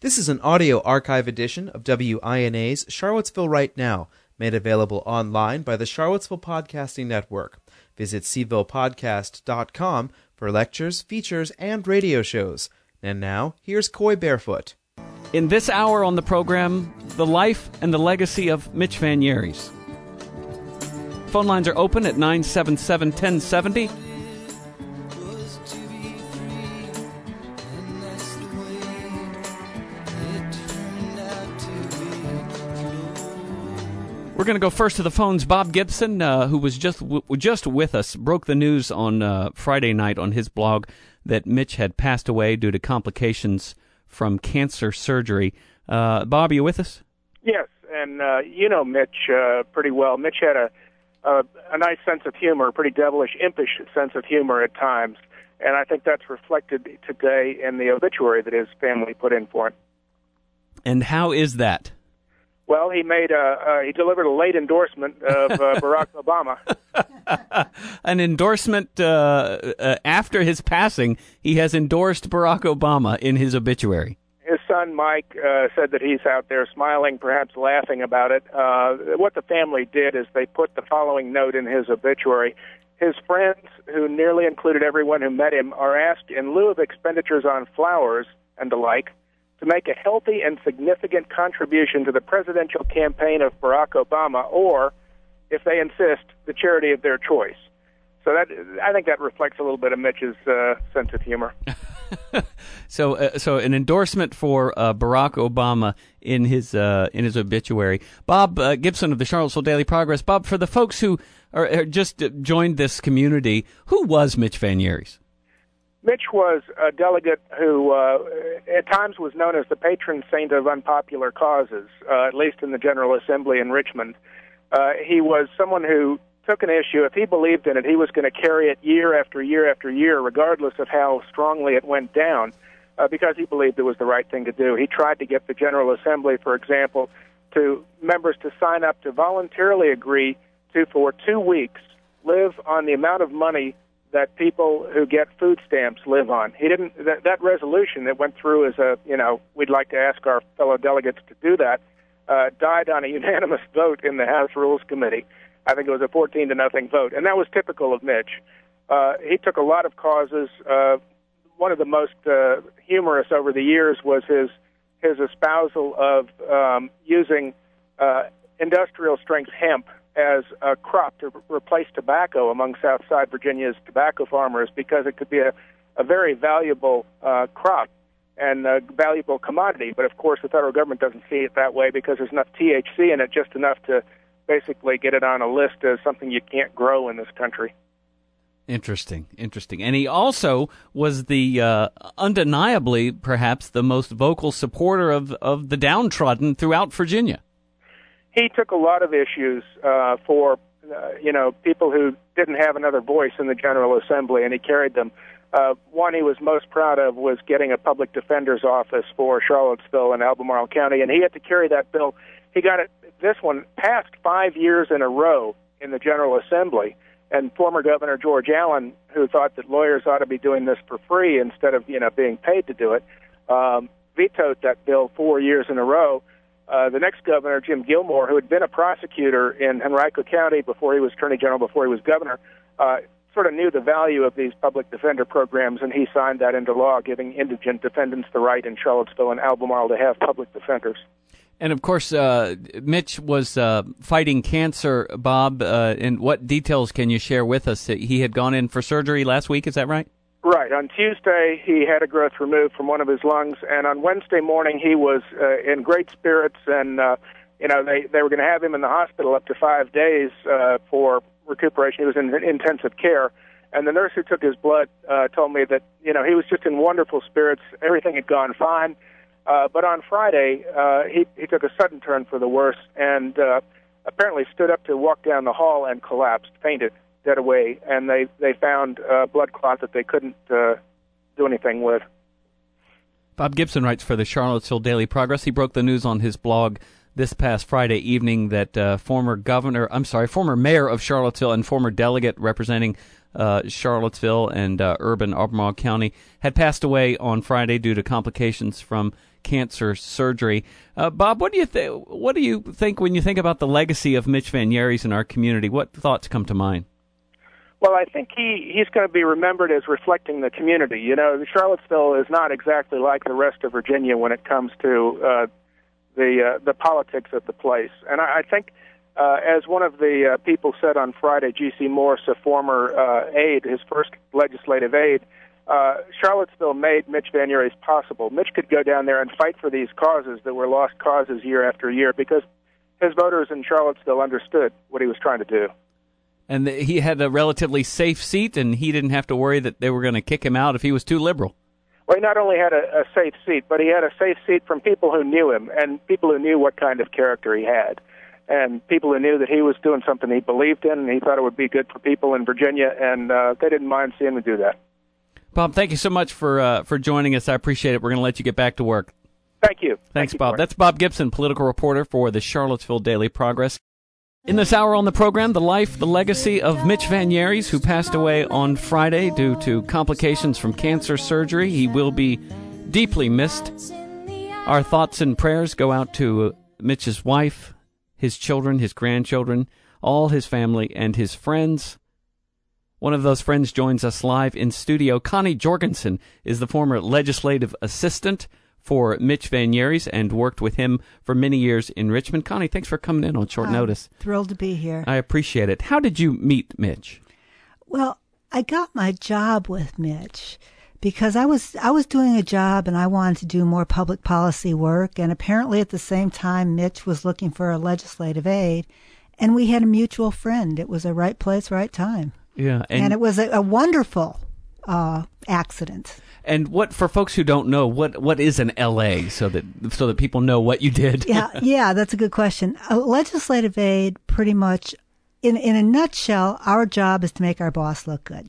This is an audio archive edition of WINA's Charlottesville Right Now, made available online by the Charlottesville Podcasting Network. Visit cvillepodcast.com for lectures, features, and radio shows. And now, here's Coy Barefoot. In this hour on the program, the life and the legacy of Mitch Van Yeries. Phone lines are open at 977-1070. We're going to go first to the phones. Bob Gibson, who was just with us, broke the news on Friday night on his blog that Mitch had passed away due to complications from cancer surgery. Bob, are you with us? Yes, and you know Mitch pretty well. Mitch had a nice sense of humor, a pretty devilish, impish sense of humor at times, and I think that's reflected today in the obituary that his family put in for him. And how is that? Well, he delivered a late endorsement of Barack Obama. An endorsement after his passing. He has endorsed Barack Obama in his obituary. His son, Mike, said that he's out there smiling, perhaps laughing about it. What the family did is they put the following note in his obituary. His friends, who nearly included everyone who met him, are asked in lieu of expenditures on flowers and the like, to make a healthy and significant contribution to the presidential campaign of Barack Obama, or, if they insist, the charity of their choice. So I think that reflects a little bit of Mitch's sense of humor. So an endorsement for Barack Obama in his obituary. Bob Gibson of the Charlottesville Daily Progress. Bob, for the folks who are just joined this community, who was Mitch Van Yeries? Mitch was a delegate who at times was known as the patron saint of unpopular causes, at least in the General Assembly in Richmond. He was someone who took an issue. If he believed in it, he was going to carry it year after year after year, regardless of how strongly it went down, because he believed it was the right thing to do. He tried to get the General Assembly, for example, to members to sign up to voluntarily agree to, for 2 weeks, live on the amount of money that people who get food stamps live on. He didn't. That resolution that went through as we'd like to ask our fellow delegates to do that, died on a unanimous vote in the House Rules Committee. I think it was a 14-0 vote, and that was typical of Mitch. He took a lot of causes. One of the most humorous over the years was his espousal of using industrial-strength hemp as a crop to replace tobacco among Southside Virginia's tobacco farmers, because it could be a very valuable crop and a valuable commodity. But, of course, the federal government doesn't see it that way because there's enough THC in it, just enough to basically get it on a list as something you can't grow in this country. Interesting. And he also was the undeniably, perhaps, the most vocal supporter of the downtrodden throughout Virginia. He took a lot of issues for, people who didn't have another voice in the General Assembly, and he carried them. One he was most proud of was getting a public defender's office for Charlottesville and Albemarle County, and he had to carry that bill. He got this one passed 5 years in a row in the General Assembly, and former Governor George Allen, who thought that lawyers ought to be doing this for free instead of being paid to do it, vetoed that bill 4 years in a row. The next governor, Jim Gilmore, who had been a prosecutor in Henrico County before he was Attorney General, before he was governor, sort of knew the value of these public defender programs, and he signed that into law, giving indigent defendants the right in Charlottesville and Albemarle to have public defenders. And, of course, Mitch was fighting cancer, Bob. And what details can you share with us? He had gone in for surgery last week, is that right? Right. On Tuesday, he had a growth removed from one of his lungs, and on Wednesday morning, he was in great spirits, and they were going to have him in the hospital up to 5 days for recuperation. He was in intensive care, and the nurse who took his blood told me that he was just in wonderful spirits. Everything had gone fine, but on Friday, he took a sudden turn for the worse, and apparently stood up to walk down the hall and collapsed, fainted. Dead away, and they found a blood clot that they couldn't do anything with. Bob Gibson writes for the Charlottesville Daily Progress. He broke the news on his blog this past Friday evening that former mayor of Charlottesville and former delegate representing Charlottesville and urban Albemarle County had passed away on Friday due to complications from cancer surgery. Bob, what do you think when you think about the legacy of Mitch Van Yeries in our community? What thoughts come to mind? Well, I think he's going to be remembered as reflecting the community. You know, Charlottesville is not exactly like the rest of Virginia when it comes to the politics of the place. And I think, as one of the people said on Friday, G.C. Morse, a former aide, his first legislative aide, Charlottesville made Mitch Van Yeries possible. Mitch could go down there and fight for these causes that were lost causes year after year because his voters in Charlottesville understood what he was trying to do. And he had a relatively safe seat, and he didn't have to worry that they were going to kick him out if he was too liberal. Well, he not only had a safe seat, but he had a safe seat from people who knew him and people who knew what kind of character he had, and people who knew that he was doing something he believed in and he thought it would be good for people in Virginia, and they didn't mind seeing him do that. Bob, thank you so much for joining us. I appreciate it. We're going to let you get back to work. Thank you. Thanks, Bob. That's Bob Gibson, political reporter for the Charlottesville Daily Progress. In this hour on the program, the life, the legacy of Mitch Van Yeries, who passed away on Friday due to complications from cancer surgery. He will be deeply missed. Our thoughts and prayers go out to Mitch's wife, his children, his grandchildren, all his family, and his friends. One of those friends joins us live in studio. Connie Jorgensen is the former legislative assistant for Mitch Van Yeries and worked with him for many years in Richmond. Connie, thanks for coming in on short notice. Thrilled to be here. I appreciate it. How did you meet Mitch? Well, I got my job with Mitch because I was doing a job and I wanted to do more public policy work, and apparently at the same time Mitch was looking for a legislative aide, and we had a mutual friend. It was a right place, right time. Yeah, and it was a wonderful accident. And what, for folks who don't know, what is an LA, so that people know what you did? Yeah, that's a good question. A legislative aide, pretty much, in a nutshell, our job is to make our boss look good,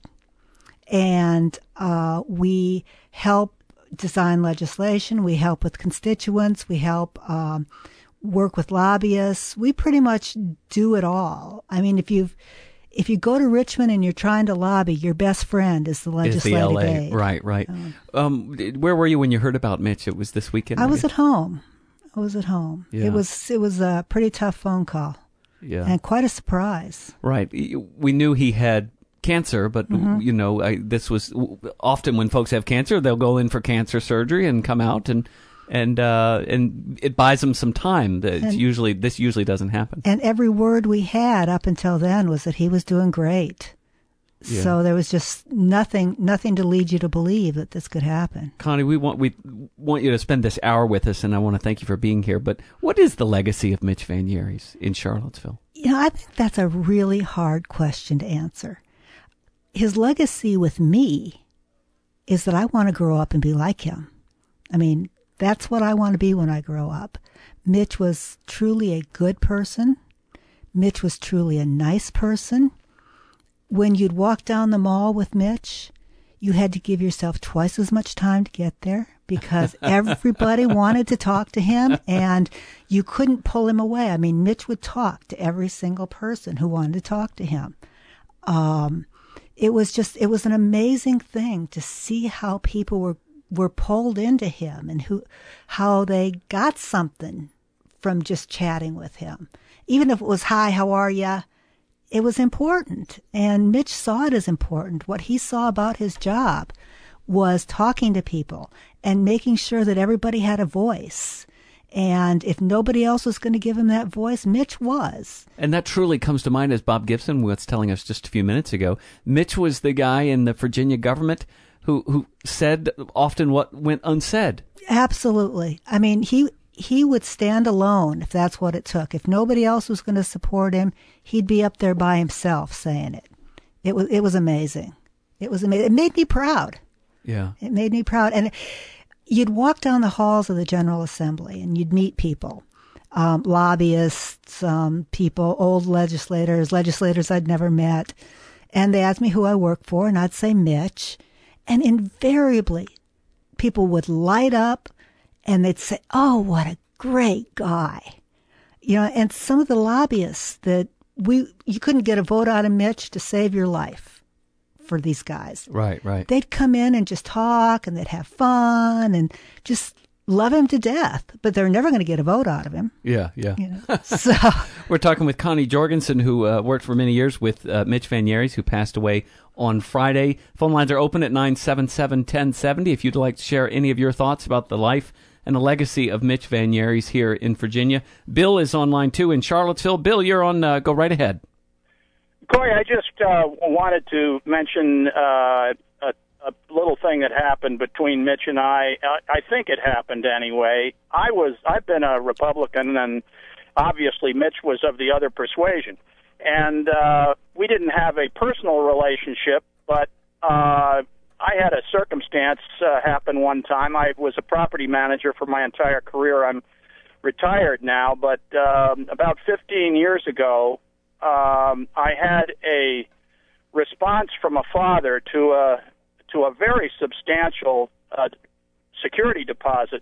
and we help design legislation. We help with constituents. We help work with lobbyists. We pretty much do it all. I mean, if you go to Richmond and you're trying to lobby, your best friend is the legislative aide. Right. Where were you when you heard about Mitch? It was this weekend? I was at home. Yeah. It was a pretty tough phone call. Yeah. And quite a surprise. Right. We knew he had cancer, but, this was often when folks have cancer, they'll go in for cancer surgery and come out and it buys them some time. This usually doesn't happen. And every word we had up until then was that he was doing great. Yeah. So there was just nothing to lead you to believe that this could happen. Connie, we want you to spend this hour with us, and I want to thank you for being here. But what is the legacy of Mitch Van Yeries in Charlottesville? I think that's a really hard question to answer. His legacy with me is that I want to grow up and be like him. I mean, that's what I want to be when I grow up. Mitch was truly a good person. Mitch was truly a nice person. When you'd walk down the mall with Mitch, you had to give yourself twice as much time to get there because everybody wanted to talk to him and you couldn't pull him away. I mean, Mitch would talk to every single person who wanted to talk to him. It was an amazing thing to see how people were pulled into him and how they got something from just chatting with him. Even if it was, hi, how are ya? It was important. And Mitch saw it as important. What he saw about his job was talking to people and making sure that everybody had a voice. And if nobody else was going to give him that voice, Mitch was. And that truly comes to mind, as Bob Gibson was telling us just a few minutes ago. Mitch was the guy in the Virginia government who said often what went unsaid. Absolutely. I mean, he would stand alone if that's what it took. If nobody else was going to support him, he'd be up there by himself saying it. It was amazing. It was amazing. It made me proud. Yeah. It made me proud. And you'd walk down the halls of the General Assembly and you'd meet people, lobbyists, people, old legislators I'd never met. And they asked me who I worked for, and I'd say Mitch. And invariably, people would light up and they'd say, oh, what a great guy. And some of the lobbyists that you couldn't get a vote out of Mitch to save your life for these guys. Right. They'd come in and just talk and they'd have fun and just love him to death, but they're never going to get a vote out of him. Yeah. So We're talking with Connie Jorgensen, who worked for many years with Mitch Van Yeris, who passed away on Friday. Phone lines are open at 977-1070 if you'd like to share any of your thoughts about the life and the legacy of Mitch Van Yeris here in Virginia. Bill is on line 2 in Charlottesville. Bill, you're on. Go right ahead. Corey, I just wanted to mention a little thing that happened between Mitch and I. I think it happened anyway. I've been a Republican, and obviously Mitch was of the other persuasion. And we didn't have a personal relationship, but I had a circumstance happen one time. I was a property manager for my entire career. I'm retired now, but about 15 years ago, I had a response from a father to a very substantial security deposit.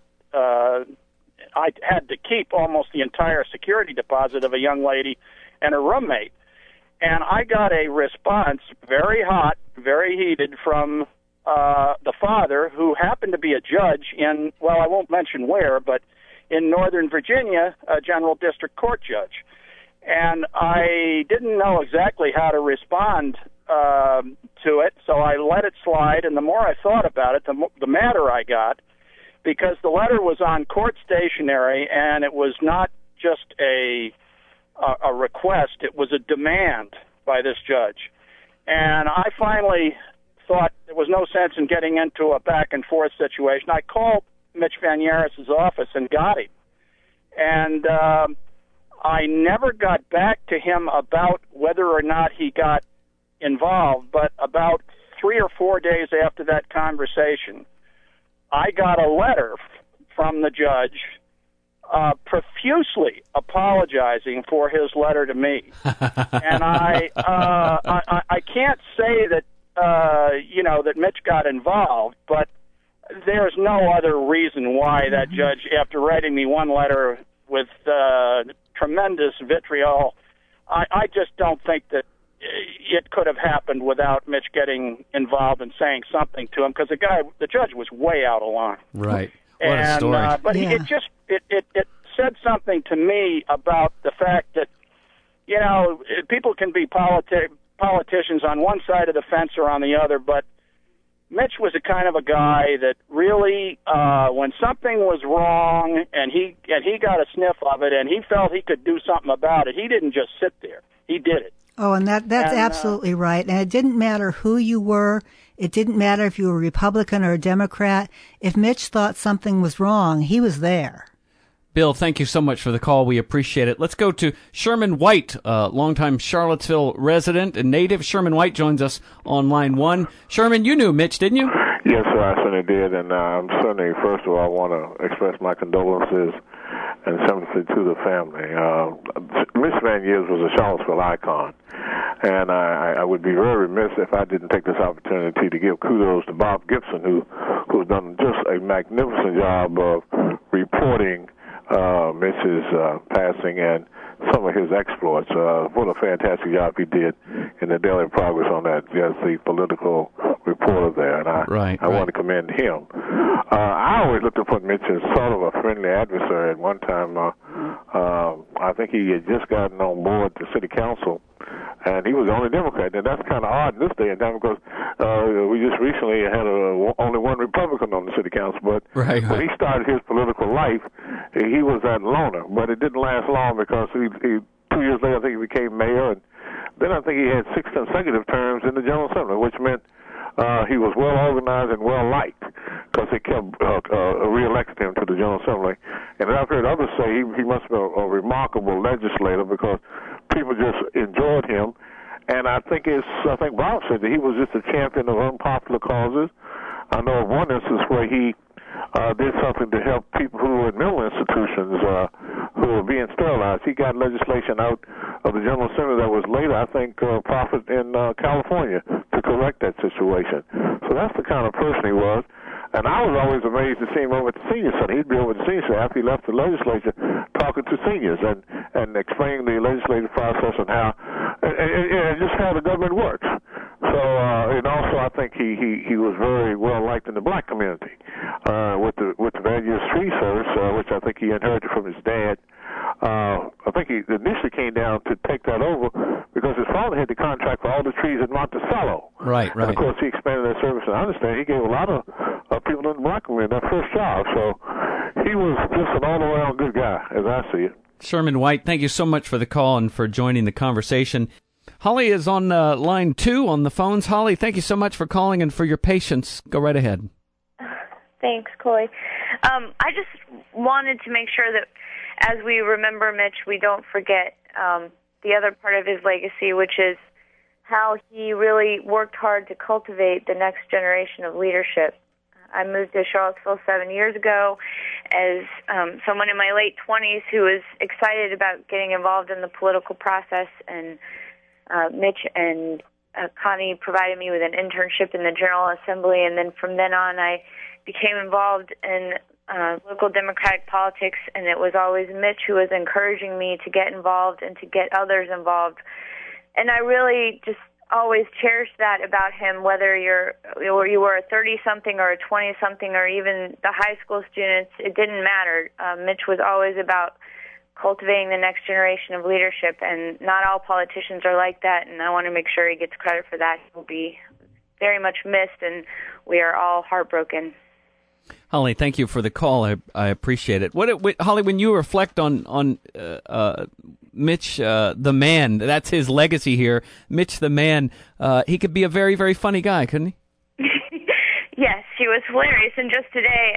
I had to keep almost the entire security deposit of a young lady and her roommate. And I got a response, very hot, very heated, from the father, who happened to be a judge in, well, I won't mention where, but in Northern Virginia, a general district court judge. And I didn't know exactly how to respond to it, so I let it slide. And the more I thought about it, the madder I got, because the letter was on court stationery, and it was not just a request, it was a demand by this judge. And I finally thought there was no sense in getting into a back-and-forth situation. I called Mitch Van Yeris' office and got him. And I never got back to him about whether or not he got involved, but about 3 or 4 days after that conversation, I got a letter from the judge profusely apologizing for his letter to me. And I can't say that that Mitch got involved, but there's no other reason why that judge, after writing me one letter with tremendous vitriol, I just don't think that it could have happened without Mitch getting involved and saying something to him, because the judge was way out of line. Right. What a story. But it said something to me about the fact that, people can be politicians on one side of the fence or on the other, but Mitch was a kind of a guy that really, when something was wrong and he got a sniff of it and he felt he could do something about it, he didn't just sit there. He did it. Oh, and that's absolutely right. And it didn't matter who you were. It didn't matter if you were a Republican or a Democrat. If Mitch thought something was wrong, he was there. Bill, thank you so much for the call. We appreciate it. Let's go to Sherman White, longtime Charlottesville resident and native. Sherman White joins us on line 1. Sherman, you knew Mitch, didn't you? Yes, sir, I certainly did. And I'm certainly, first of all, I want to express my condolences and sympathy to the family. Mitch Van Yeris was a Charlottesville icon. And I would be very remiss if I didn't take this opportunity to give kudos to Bob Gibson, who's done just a magnificent job of reporting Mitch's passing and some of his exploits. What a fantastic job he did in the Daily Progress on that, as the political reporter there. And I want to commend him. I always looked upon Mitch as sort of a friendly adversary. At one time, I think he had just gotten on board the city council, and he was the only Democrat. And that's kind of odd in this day and time, because we just recently had only one Republican on the city council. But when he started his political life, he was that loner. But it didn't last long, because he 2 years later, I think he became mayor, and then I think he had 6 consecutive terms in the General Assembly, which meant he was well organized and well liked, because they kept re-electing him to the General Assembly. And I've heard others say he must have been a remarkable legislator, because people just enjoyed him. And I think Bob said that he was just a champion of unpopular causes. I know of one instance where he did something to help people who were in mental institutions who were being sterilized. He got legislation out of the General Assembly that was later, I think, proffered in California to correct that situation. So that's the kind of person he was. And I was always amazed to see him over at the senior center. He'd be over at the senior center after he left the legislature, talking to seniors and explaining the legislative process and how, and just how the government works. So, and also I think he was very well liked in the black community with the Van Years Tree Service, which I think he inherited from his dad. I think he initially came down to take that over because his father had the contract for all the trees at Monticello. Right. And of course, he expanded that service. And I understand he gave a lot of people in the black community that first job. So he was just an all-around good guy, as I see it. Sherman White, thank you so much for the call and for joining the conversation. Holly is on line 2 on the phones. Holly, thank you so much for calling and for your patience. Go right ahead. Thanks, Coy. I just wanted to make sure that as we remember Mitch, we don't forget the other part of his legacy, which is how he really worked hard to cultivate the next generation of leadership. I moved to Charlottesville 7 years ago as someone in my late 20s who was excited about getting involved in the political process, and Mitch and Connie provided me with an internship in the General Assembly, and then from then on I became involved in local Democratic politics, and it was always Mitch who was encouraging me to get involved and to get others involved. And I really just always cherished that about him, whether you were a 30-something or a 20-something or even the high school students, it didn't matter. Mitch was always about cultivating the next generation of leadership, and not all politicians are like that, and I want to make sure he gets credit for that. He will be very much missed, and we are all heartbroken. Holly, thank you for the call. I appreciate it. Holly, when you reflect on Mitch the man, that's his legacy here. Mitch the man, he could be a very, very funny guy, couldn't he? Yes, he was hilarious. And just today,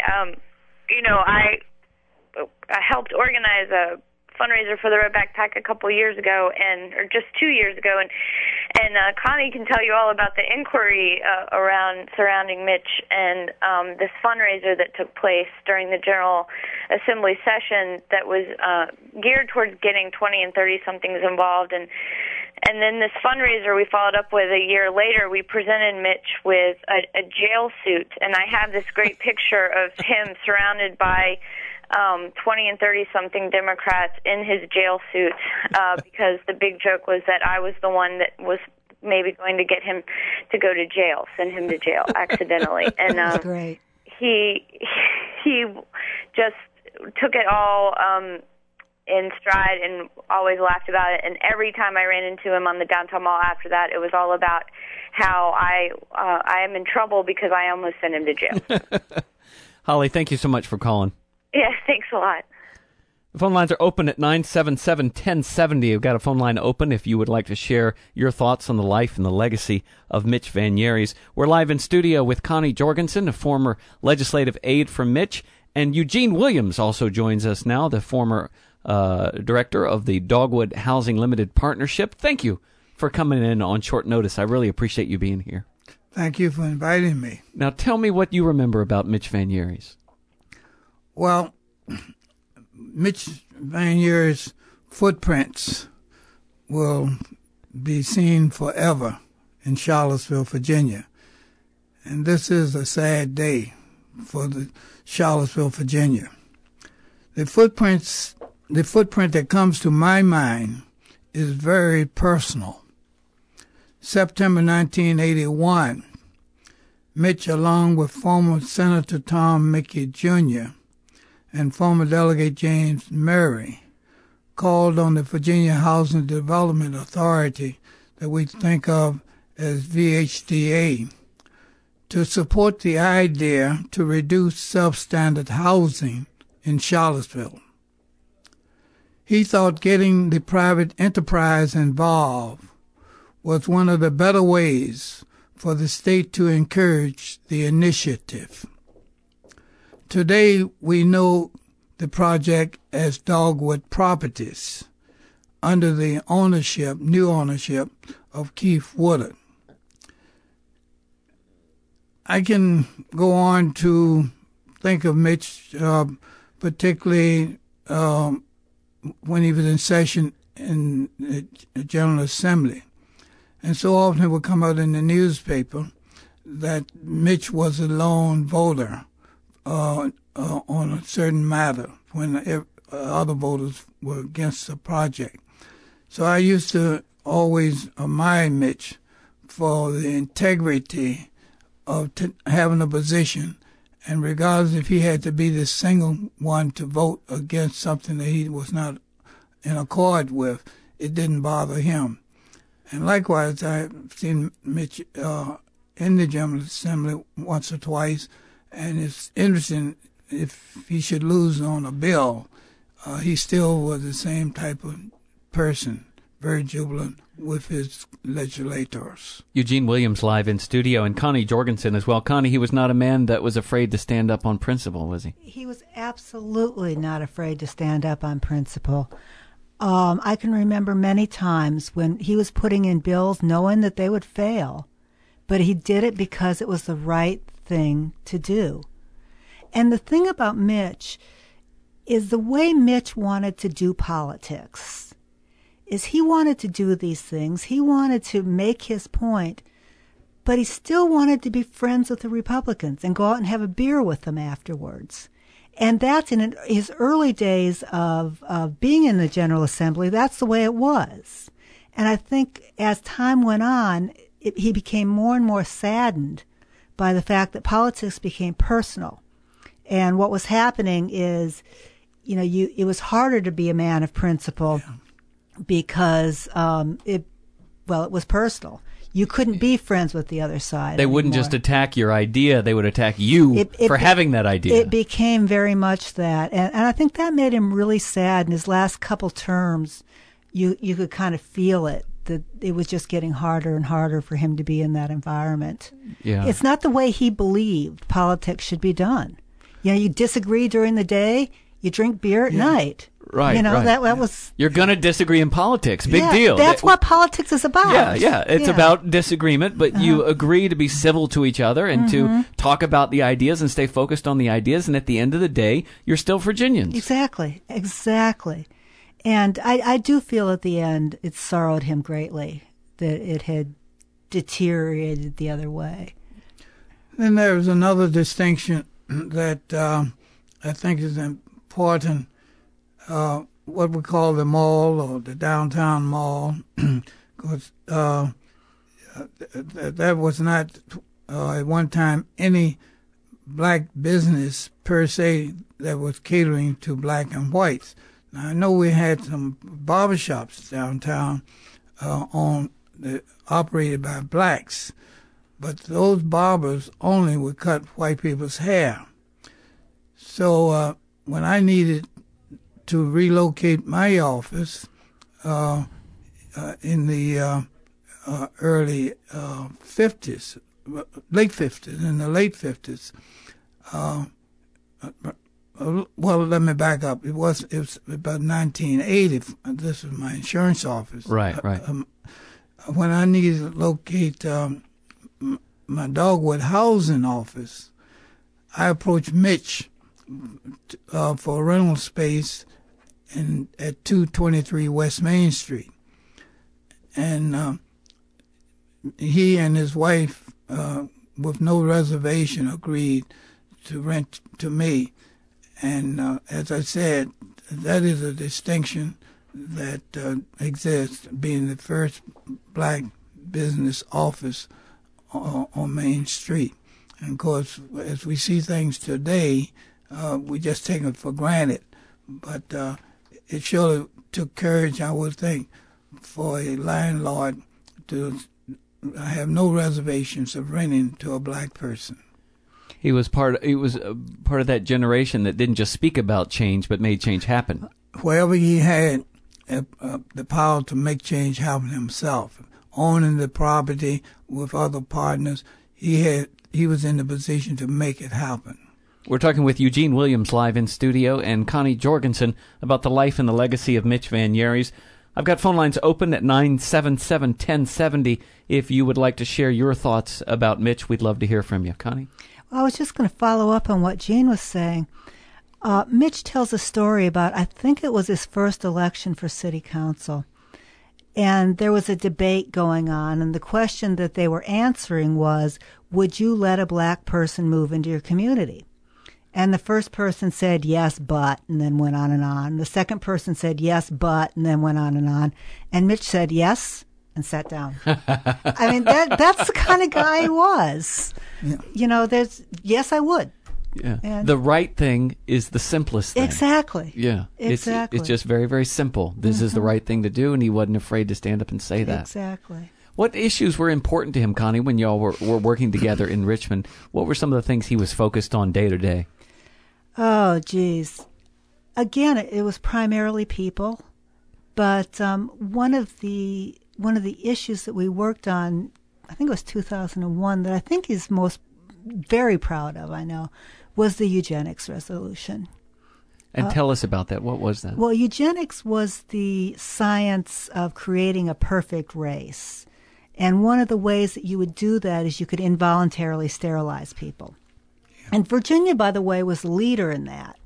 I helped organize a fundraiser for the Red Backpack a couple years ago, or just 2 years ago, and Connie can tell you all about the inquiry surrounding Mitch and this fundraiser that took place during the General Assembly session that was geared towards getting 20 and 30-somethings involved, and then this fundraiser we followed up with a year later. We presented Mitch with a jail suit, and I have this great picture of him surrounded by 20 and 30-something Democrats in his jail suit, because the big joke was that I was the one that was maybe going to get him to go to jail, send him to jail accidentally. And That's great. He just took it all in stride and always laughed about it. And every time I ran into him on the downtown mall after that, it was all about how I am in trouble because I almost sent him to jail. Holly, thank you so much for calling. Yeah, thanks a lot. The phone lines are open at 977-1070. We've got a phone line open if you would like to share your thoughts on the life and the legacy of Mitch Van Years. We're live in studio with Connie Jorgensen, a former legislative aide for Mitch, and Eugene Williams also joins us now, the former director of the Dogwood Housing Limited Partnership. Thank you for coming in on short notice. I really appreciate you being here. Thank you for inviting me. Now tell me what you remember about Mitch Van Years. Well, Mitch Van Years' footprints will be seen forever in Charlottesville, Virginia. And this is a sad day for the Charlottesville, Virginia. The footprint that comes to my mind is very personal. September 1981, Mitch, along with former Senator Tom Mickey Jr., and former Delegate James Murray, called on the Virginia Housing Development Authority, that we think of as VHDA, to support the idea to reduce substandard housing in Charlottesville. He thought getting the private enterprise involved was one of the better ways for the state to encourage the initiative. Today, we know the project as Dogwood Properties under the new ownership of Keith Woodard. I can go on to think of Mitch, particularly when he was in session in the General Assembly. And so often it would come out in the newspaper that Mitch was a lone voter on a certain matter when other voters were against the project. So I used to always admire Mitch for the integrity of having a position, and regardless if he had to be the single one to vote against something that he was not in accord with, it didn't bother him. And likewise, I've seen Mitch in the General Assembly once or twice, and it's interesting, if he should lose on a bill, he still was the same type of person, very jubilant with his legislators. Eugene Williams live in studio, and Connie Jorgensen as well. Connie, he was not a man that was afraid to stand up on principle, was he? He was absolutely not afraid to stand up on principle. I can remember many times when he was putting in bills knowing that they would fail, but he did it because it was the right thing to do. And the thing about Mitch is the way Mitch wanted to do politics is he wanted to do these things. He wanted to make his point, but he still wanted to be friends with the Republicans and go out and have a beer with them afterwards. And that's in his early days of being in the General Assembly, that's the way it was. And I think as time went on, he became more and more saddened by the fact that politics became personal. And what was happening is, it was harder to be a man of principle because it was personal. You couldn't be friends with the other side. They wouldn't just attack your idea. They would attack you for having that idea. It became very much that. And I think that made him really sad. In his last couple terms, you could kind of feel it, that it was just getting harder and harder for him to be in that environment. Yeah. It's not the way he believed politics should be done. You disagree during the day, you drink beer at night. Right, right. That was... You're going to disagree in politics. Big deal. That's what politics is about. Yeah. It's about disagreement, but you agree to be civil to each other and to talk about the ideas and stay focused on the ideas, and at the end of the day, you're still Virginians. Exactly. And I do feel at the end it sorrowed him greatly that it had deteriorated the other way. Then there's another distinction that I think is important. What we call the mall or the downtown mall, because that was not at one time any black business per se that was catering to black and whites. Now, I know we had some barbershops downtown operated by blacks, but those barbers only would cut white people's hair. So when I needed to relocate my office in the early 50s, late 50s, in the late 50s. Well, let me back up. It was about 1980. This was my insurance office. Right. When I needed to locate my Dogwood housing office, I approached Mitch for rental space at 223 West Main Street. And he and his wife, with no reservation, agreed to rent to me. And as I said, that is a distinction that exists, being the first black business office on Main Street. And of course, as we see things today, we just take it for granted. But it surely took courage, I would think, for a landlord to have no reservations of renting to a black person. He was part of that generation that didn't just speak about change, but made change happen. Wherever he had the power to make change happen himself, owning the property with other partners, he was in the position to make it happen. We're talking with Eugene Williams live in studio and Connie Jorgensen about the life and the legacy of Mitch Van Yerries. I've got phone lines open at 977-1070. If you would like to share your thoughts about Mitch, we'd love to hear from you. Connie? Well, I was just going to follow up on what Gene was saying. Mitch tells a story about, I think it was his first election for city council. And there was a debate going on, and the question that they were answering was, would you let a black person move into your community? And the first person said, yes, but, and then went on and on. The second person said, yes, but, and then went on and on. And Mitch said, yes, and sat down. I mean, that's the kind of guy he was. Yeah. You know, yes, I would. Yeah. And the right thing is the simplest thing. Exactly. Yeah. Exactly. It's just very, very simple. This is the right thing to do, and he wasn't afraid to stand up and say that. Exactly. What issues were important to him, Connie, when y'all were working together in Richmond? What were some of the things he was focused on day to day? Oh, geez. Again, it was primarily people, but one of the issues that we worked on, I think it was 2001, that I think he's very proud of, I know, was the eugenics resolution. And tell us about that. What was that? Well, eugenics was the science of creating a perfect race. And one of the ways that you would do that is you could involuntarily sterilize people. Yeah. And Virginia, by the way, was the leader in that.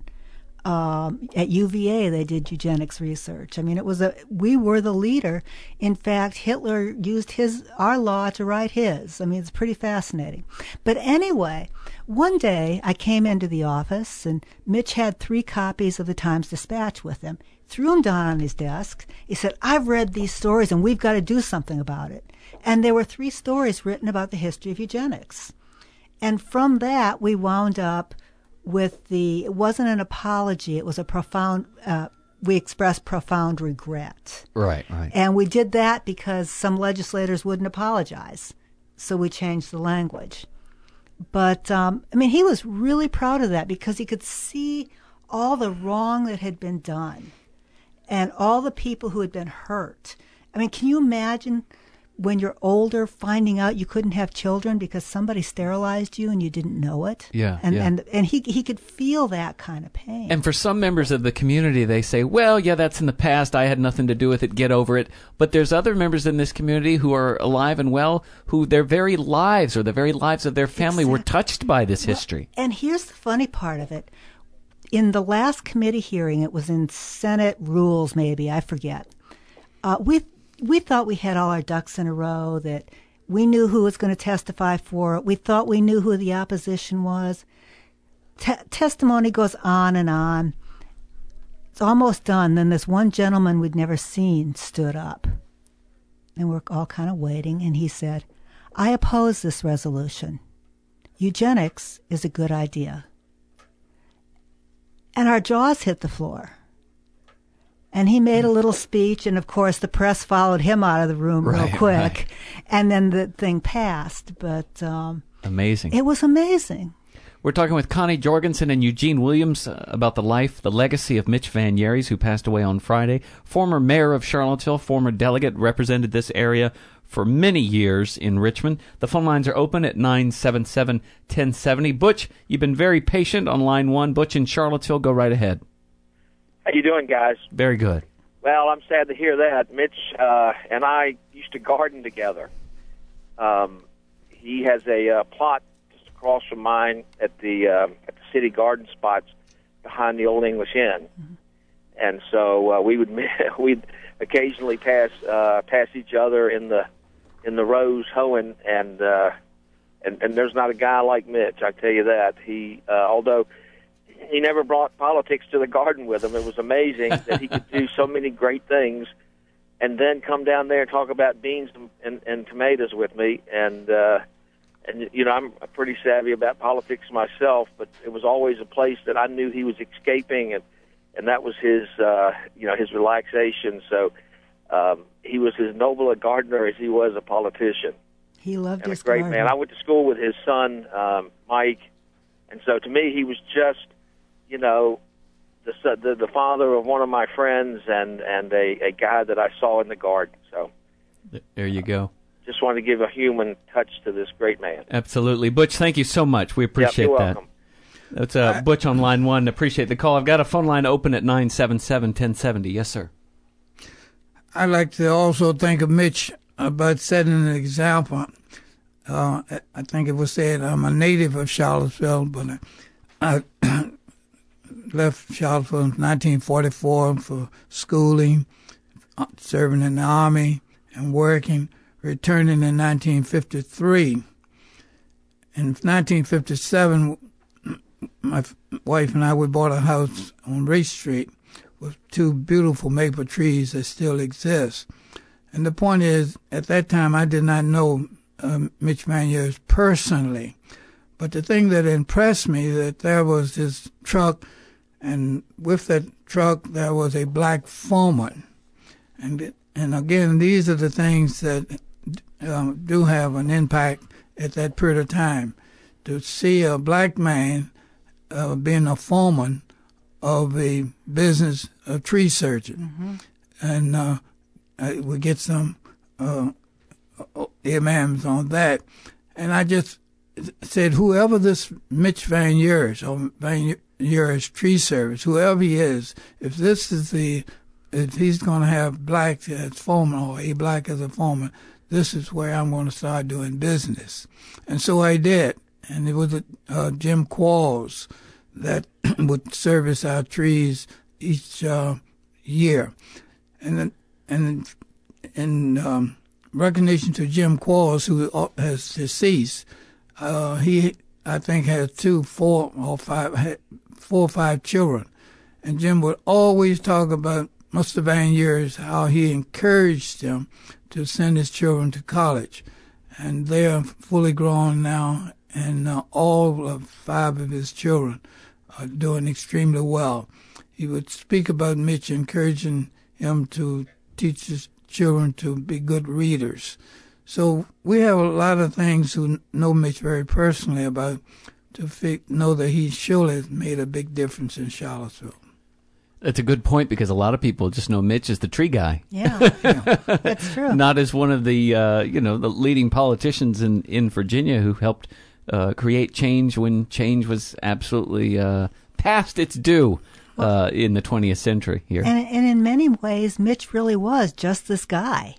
At UVA, they did eugenics research. I mean, we were the leader. In fact, Hitler used our law to write his. I mean, it's pretty fascinating. But anyway, one day I came into the office, and Mitch had 3 copies of the Times-Dispatch with him. Threw them down on his desk. He said, "I've read these stories, and we've got to do something about it." And there were 3 stories written about the history of eugenics. And from that, we wound up with it wasn't an apology, it was a profound, we expressed profound regret. Right. And we did that because some legislators wouldn't apologize. So we changed the language. But, I mean, he was really proud of that because he could see all the wrong that had been done and all the people who had been hurt. I mean, can you imagine when you're older finding out you couldn't have children because somebody sterilized you and you didn't know it? Yeah. And he could feel that kind of pain. And for some members of the community, they say, well, yeah, that's in the past. I had nothing to do with it. Get over it. But there's other members in this community who are alive and well, who their very lives or the very lives of their family were touched by this history. And here's the funny part of it. In the last committee hearing, it was in Senate Rules maybe, I forget, we thought we had all our ducks in a row, that we knew who was going to testify for it. We thought we knew who the opposition was. Testimony goes on and on. It's almost done. Then this one gentleman we'd never seen stood up. And we're all kind of waiting. And he said, "I oppose this resolution. Eugenics is a good idea." And our jaws hit the floor. And he made a little speech, and of course the press followed him out of the room real quick. Right. And then the thing passed. But amazing. It was amazing. We're talking with Connie Jorgensen and Eugene Williams about the life, the legacy of Mitch Van Yeries, who passed away on Friday. Former mayor of Charlottesville, former delegate, represented this area for many years in Richmond. The phone lines are open at 977-1070. Butch, you've been very patient on line 1. Butch in Charlottesville, go right ahead. How you doing, guys? Very good. Well, I'm sad to hear that. Mitch and I used to garden together. He has a plot just across from mine at the city garden spots behind the Old English Inn, and so we'd occasionally pass each other in the rows hoeing, and there's not a guy like Mitch, I tell you that. He although he never brought politics to the garden with him. It was amazing that he could do so many great things and then come down there and talk about beans and tomatoes with me. And you know, I'm pretty savvy about politics myself, but it was always a place that I knew he was escaping, and that was his, his relaxation. So he was as noble a gardener as he was a politician. He loved and his a great garden. man. I went to school with his son, Mike, and so to me he was just, you know, the father of one of my friends and a guy that I saw in the garden. So there you go. Just wanted to give a human touch to this great man. Absolutely. Butch, thank you so much. We appreciate you're that. welcome. That's Butch on line 1. Appreciate the call. I've got a phone line open at 977-1070. Yes, sir. I'd like to also thank Mitch about setting an example. I think it was said I'm a native of Charlottesville, but I left Charlottesville in 1944 for schooling, serving in the Army, and working, returning in 1953. In 1957, my wife and I, we bought a house on Race Street with 2 beautiful maple trees that still exist. And the point is, at that time, I did not know Mitch Van Years personally. But the thing that impressed me, that there was this truck, and with that truck there was a black foreman. And again, these are the things that do have an impact at that period of time. To see a black man being a foreman of a business of tree surgeon. And we get some imams on that. And I just said, whoever this Mitch Van Years, or Van Years Tree Service, whoever he is, if he's going to have black as foreman, or a black as a foreman, this is where I'm going to start doing business. And so I did. And it was Jim Qualls that would service our trees each year. And in recognition to Jim Qualls, who has deceased, he, I think, had 4 or 5 children. And Jim would always talk about Mr. Van Years, how he encouraged him to send his children to college. And they are fully grown now, and all of 5 of his children are doing extremely well. He would speak about Mitch, encouraging him to teach his children to be good readers. So we have a lot of things who know Mitch very personally about to know that he surely has made a big difference in Charlottesville. That's a good point, because a lot of people just know Mitch as the tree guy. Yeah, that's true. Not as one of the the leading politicians in Virginia who helped create change when change was absolutely past its due in the 20th century here. And in many ways, Mitch really was just this guy.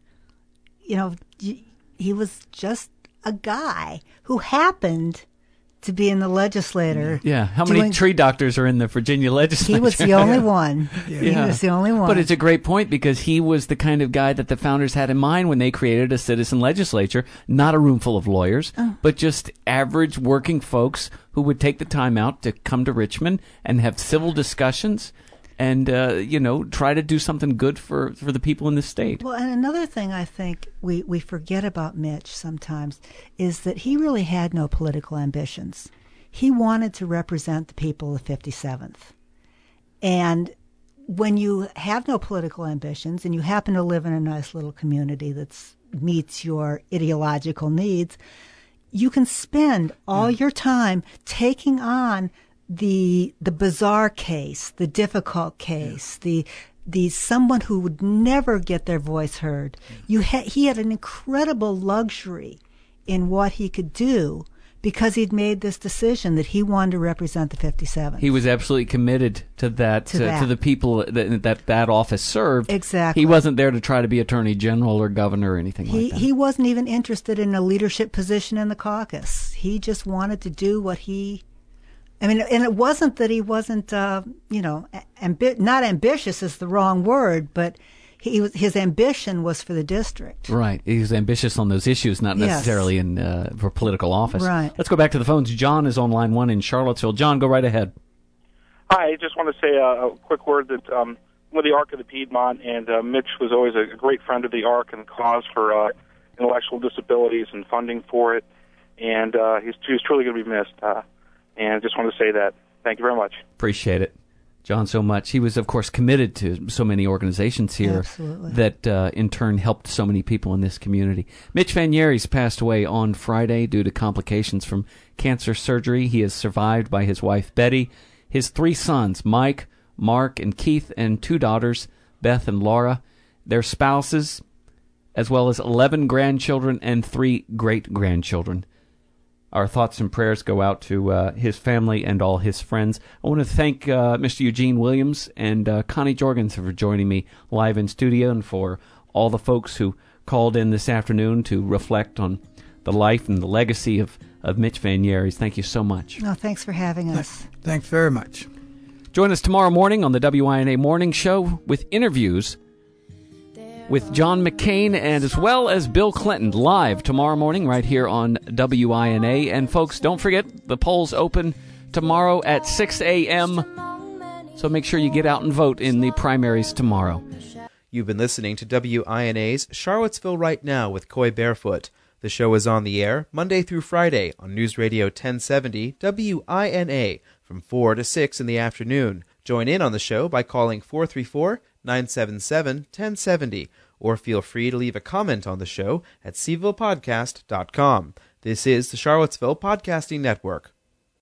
You know, he was just a guy who happened to be in the legislature. Yeah, how many tree doctors are in the Virginia legislature? He was the only one. He was the only one. But it's a great point, because he was the kind of guy that the founders had in mind when they created a citizen legislature, not a room full of lawyers, but just average working folks who would take the time out to come to Richmond and have civil discussions and, try to do something good for the people in the state. Well, and another thing I think we forget about Mitch sometimes is that he really had no political ambitions. He wanted to represent the people of 57th. And when you have no political ambitions and you happen to live in a nice little community that meets your ideological needs, you can spend all your time taking on the bizarre case, the difficult case, the someone who would never get their voice heard. He had an incredible luxury in what he could do because he'd made this decision that he wanted to represent the 57th. He was absolutely committed to that, to the people that office served. Exactly. He wasn't there to try to be attorney general or governor or anything like that. He wasn't even interested in a leadership position in the caucus. He just wanted to do what he... and it wasn't that he wasn't, not ambitious is the wrong word, but his ambition was for the district. Right. He was ambitious on those issues, not necessarily for political office. Right. Let's go back to the phones. John is on line 1 in Charlottesville. John, go right ahead. Hi. I just want to say a quick word that I'm with the Arc of the Piedmont, and Mitch was always a great friend of the Arc and cause for intellectual disabilities and funding for it, and he's truly going to be missed. And I just want to say that. Thank you very much. Appreciate it, John, so much. He was, of course, committed to so many organizations here. Absolutely. That, in turn, helped so many people in this community. Mitch Van Years passed away on Friday due to complications from cancer surgery. He is survived by his wife, Betty, his 3 sons, Mike, Mark, and Keith, and 2 daughters, Beth and Laura, their spouses, as well as 11 grandchildren and 3 great-grandchildren. Our thoughts and prayers go out to his family and all his friends. I want to thank Mr. Eugene Williams and Connie Jorgensen for joining me live in studio, and for all the folks who called in this afternoon to reflect on the life and the legacy of Mitch Van Years. Thank you so much. No, thanks for having us. Thanks very much. Join us tomorrow morning on the WINA Morning Show with interviews with John McCain and as well as Bill Clinton, live tomorrow morning right here on WINA. And folks, don't forget, the polls open tomorrow at 6 a.m., so make sure you get out and vote in the primaries tomorrow. You've been listening to WINA's Charlottesville Right Now with Coy Barefoot. The show is on the air Monday through Friday on News Radio 1070 WINA from 4 to 6 in the afternoon. Join in on the show by calling 434-977-1070 or feel free to leave a comment on the show at cvillepodcast.com. This is the Charlottesville Podcasting Network.